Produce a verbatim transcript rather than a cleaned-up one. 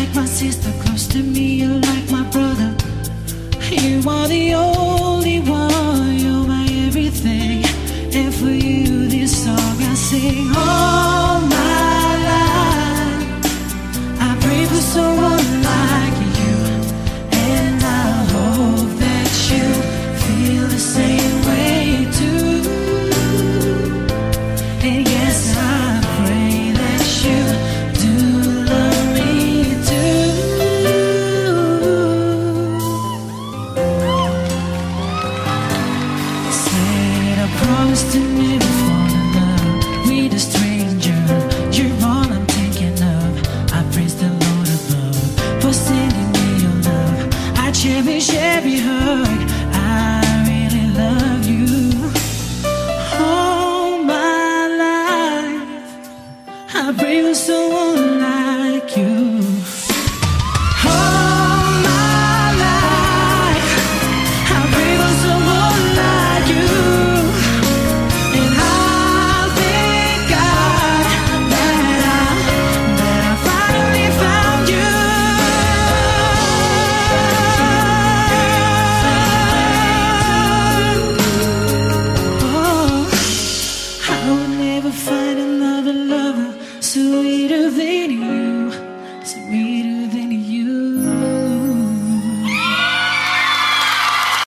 like my sister, close to me, you're like my brother. You are the only one, you're my everything. And for you this song I sing. Oh,